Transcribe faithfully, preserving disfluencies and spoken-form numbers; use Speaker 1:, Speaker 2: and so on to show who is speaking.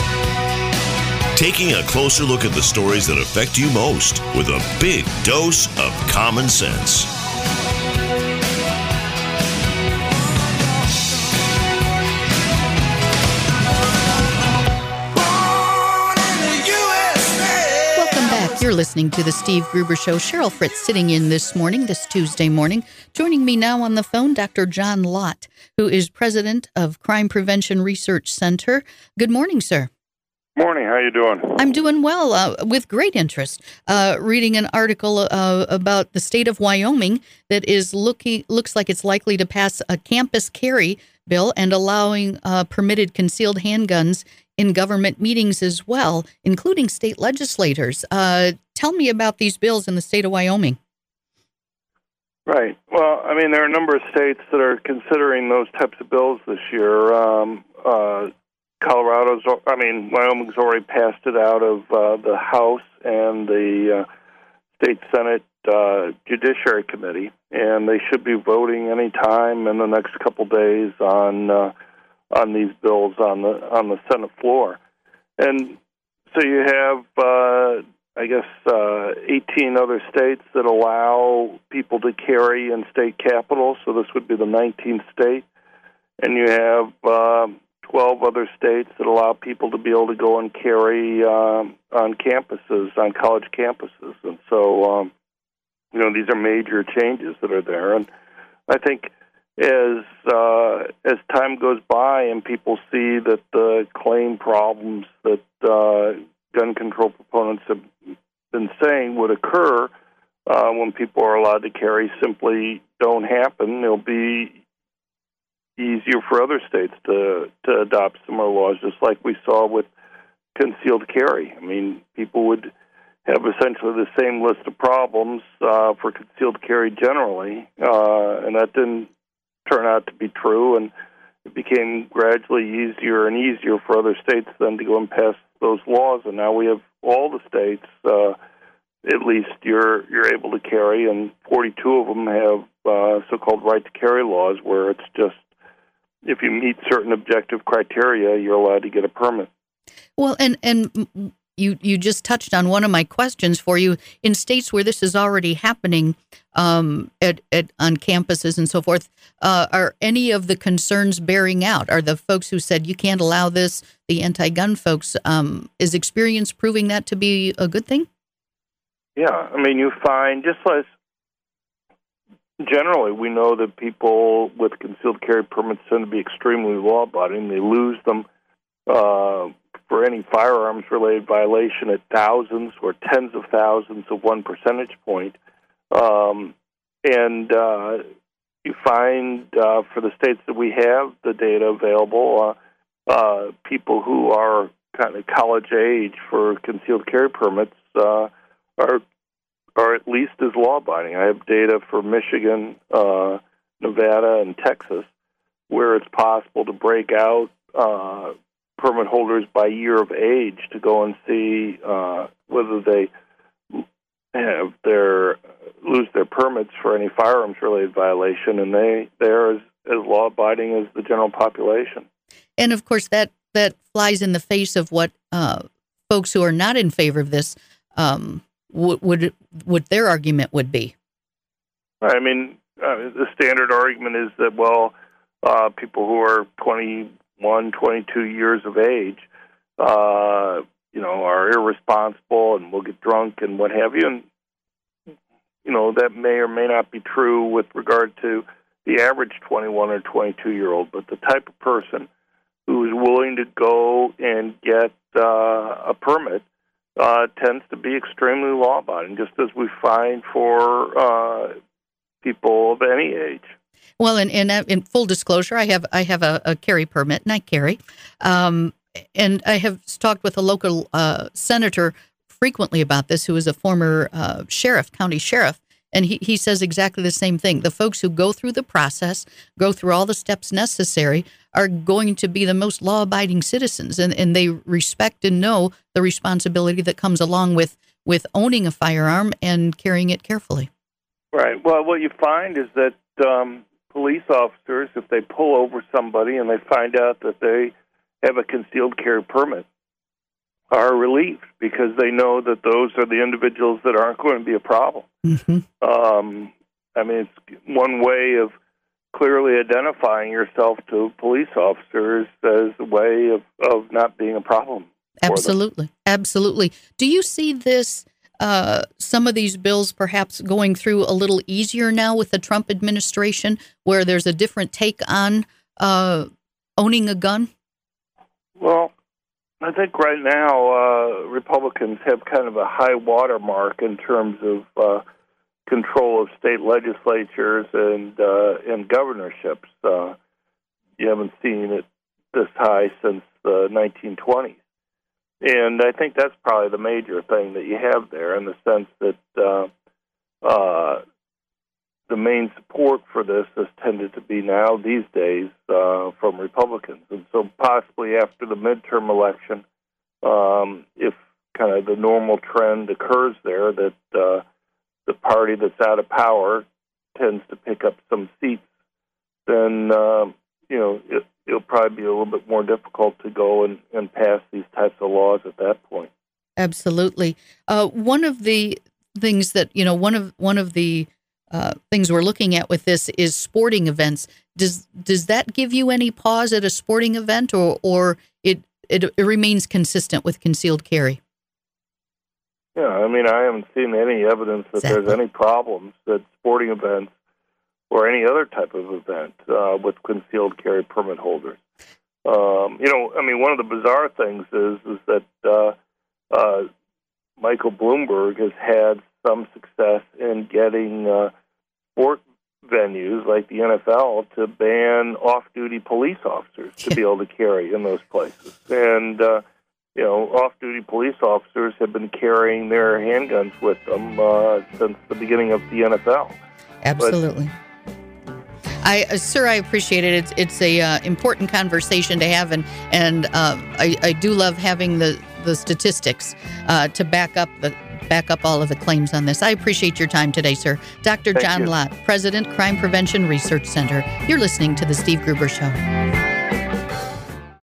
Speaker 1: Taking a closer look at the stories that affect you most with a big dose of common sense.
Speaker 2: You're listening to the Steve Gruber Show. Cheryl Fritz sitting in this morning, this Tuesday morning. Joining me now on the phone, Doctor John Lott, who is president of Crime Prevention Research Center. Good morning, sir.
Speaker 3: Morning. How you doing?
Speaker 2: I'm doing well, uh, with great interest. Uh, reading an article uh, about the state of Wyoming that is looking looks like it's likely to pass a campus carry bill and allowing uh, permitted concealed handguns in government meetings as well, including state legislators. Uh, tell me about these bills in the state of Wyoming.
Speaker 3: Right. Well, I mean, there are a number of states that are considering those types of bills this year. Um, uh, Colorado's, I mean, Wyoming's already passed it out of uh, the House and the uh, State Senate uh, Judiciary Committee, and they should be voting any time in the next couple days on uh, on these bills on the on the Senate floor. And so you have, uh, I guess, uh, eighteen other states that allow people to carry in state capitals, so this would be the nineteenth state. And you have uh, twelve other states that allow people to be able to go and carry um, on campuses, on college campuses. And so, um, you know, these are major changes that are there. And I think as uh, as time goes by and people see that the claim problems that uh, gun control proponents have been saying would occur uh, when people are allowed to carry simply don't happen, it'll be easier for other states to, to adopt similar laws, just like we saw with concealed carry. I mean, people would have essentially the same list of problems uh, for concealed carry generally, uh, and that didn't turn out to be true, and it became gradually easier and easier for other states then to go and pass those laws, and now we have all the states, uh, at least you're you're able to carry, and forty-two of them have uh, so-called right-to-carry laws where it's just if you meet certain objective criteria, you're allowed to get a permit.
Speaker 2: Well, and and you you just touched on one of my questions for you. In states where this is already happening, um, at, at on campuses and so forth, uh, are any of the concerns bearing out? Are the folks who said you can't allow this, the anti-gun folks, um, is experience proving that to be a good thing?
Speaker 3: Yeah, I mean, you find just like generally, we know that people with concealed carry permits tend to be extremely law-abiding. They lose them uh, for any firearms-related violation at thousands or tens of thousands of one percentage point. Um, and uh, you find uh, for the states that we have the data available, uh, uh, people who are kind of college age for concealed carry permits uh, are are at least as law-abiding. I have data for Michigan, uh, Nevada, and Texas, where it's possible to break out uh, permit holders by year of age to go and see uh, whether they have their lose their permits for any firearms-related violation, and they they're as, as law-abiding as the general population.
Speaker 2: And of course, that that flies in the face of what uh, folks who are not in favor of this. Um, What would what their argument would be?
Speaker 3: I mean, uh, the standard argument is that, well, uh, people who are twenty-one, twenty-two years of age, uh, you know, are irresponsible and will get drunk and what have you. And, you know, that may or may not be true with regard to the average twenty-one or twenty-two-year-old, but the type of person who is willing to go and get uh, a permit Uh, tends to be extremely law-abiding, just as we find for uh, people of any age.
Speaker 2: Well, in, in in full disclosure, I have I have a, a carry permit, and I carry. Um, and I have talked with a local uh, senator frequently about this, who is a former uh, sheriff, county sheriff, and he, he says exactly the same thing. The folks who go through the process, go through all the steps necessary, are going to be the most law-abiding citizens, and, and they respect and know the responsibility that comes along with, with owning a firearm and carrying it carefully.
Speaker 3: Right. Well, what you find is that um, police officers, if they pull over somebody and they find out that they have a concealed carry permit, are relieved because they know that those are the individuals that aren't going to be a problem.
Speaker 2: Mm-hmm.
Speaker 3: Um, I mean, it's one way of clearly identifying yourself to police officers as a way of, of not being a problem.
Speaker 2: Absolutely. Absolutely. Do you see this, uh, some of these bills perhaps going through a little easier now with the Trump administration, where there's a different take on uh, owning a gun?
Speaker 3: Well, I think right now uh, Republicans have kind of a high watermark in terms of uh, control of state legislatures and uh, and governorships. Uh, you haven't seen it this high since the nineteen twenties. And I think that's probably the major thing that you have there, in the sense that uh, uh, the main support for this has tended to be now these days uh, from Republicans. And so possibly after the midterm election, um, if kind of the normal trend occurs there, that uh, the party that's out of power tends to pick up some seats, then, uh, you know, it, it'll probably be a little bit more difficult to go and, and pass these types of laws at that point.
Speaker 2: Absolutely. Uh, one of the things that, you know, one of one of the uh, things we're looking at with this is sporting events. Does does that give you any pause at a sporting event, or or it it, it remains consistent with concealed carry?
Speaker 3: Yeah, I mean, I haven't seen any evidence that
Speaker 2: Exactly.
Speaker 3: there's any problems at sporting events or any other type of event uh, with concealed carry permit holders. Um, you know, I mean, one of the bizarre things is is that uh, uh, Michael Bloomberg has had some success in getting uh, sport venues like the N F L to ban off-duty police officers to be able to carry in those places. And, uh, you know, off-duty police officers have been carrying their handguns with them uh, since the beginning of the N F L.
Speaker 2: Absolutely. But, I, uh, sir, I appreciate it. It's it's a uh, important conversation to have, and and uh, I, I do love having the the statistics uh, to back up the back up all of the claims on this. I appreciate your time today, sir. Doctor
Speaker 3: Thank
Speaker 2: John
Speaker 3: you.
Speaker 2: Lott, President, Crime Prevention Research Center. You're listening to the Steve Gruber Show.